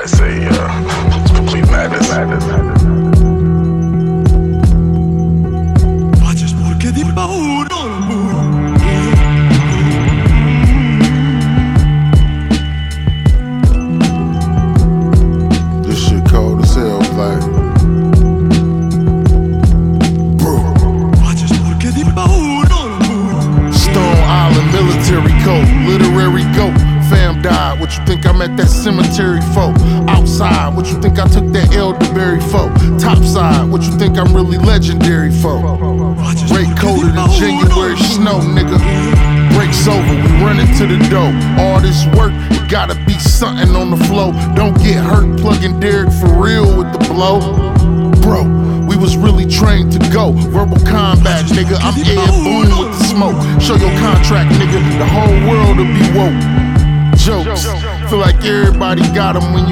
It's it's complete madness. This shit cold as hell, like. Stone Island military code, literary goat. Fam died, what you think I'm at that cemetery for? Outside, what you think I took that elderberry for? Topside, what you think I'm really legendary for? Ray colder than January snow, nigga. Breaks over, we running to the door. All this work, it gotta be something on the flow. Don't get hurt plugging Derek for real with the blow. Bro, we was really trained to go. Verbal combat, nigga, I'm airborne with the smoke. Show your contract, nigga, the whole world will be woke. Jokes, feel like everybody got 'em when you